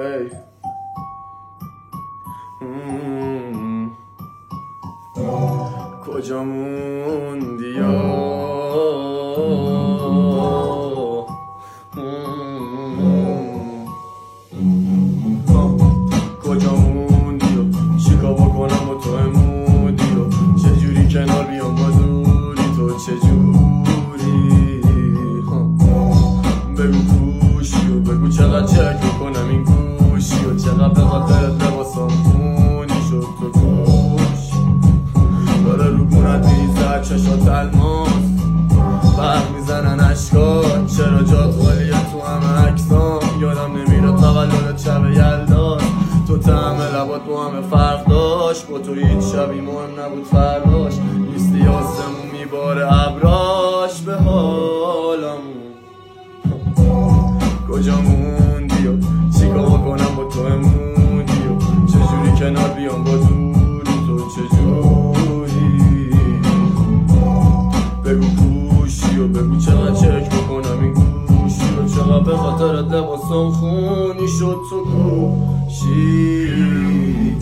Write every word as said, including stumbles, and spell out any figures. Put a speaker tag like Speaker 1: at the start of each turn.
Speaker 1: ای کجا موندی یا کجا موندی و چیکار بکنم و تو امودی و چجوری کنار بیام با دوری تو چجوری بگو گوشی و بگو چقدر چک بکنم این گوشی و چقدر به خاطرت لباسام خونی شد تو گوش داره رو گونت میریزد چشات الماس برق میزنن اشکات چرا جات خالیه تو همه عکسام یادم نمیره تولدت شب یلداست تو طعم لبات با همه فرق داشت با تو هیچ شبی مهم نبود فرداش نیستی آسمون میباره ابراش به حالمون کجا موندی و چیکار کنم با تو امودی و چجوری کنار بیام با دوری تو چجوری بگو گوشی و بگو چقدر چک بکنم این گوشی و چقدر به خاطرت لباسام خونی شد تو گوشی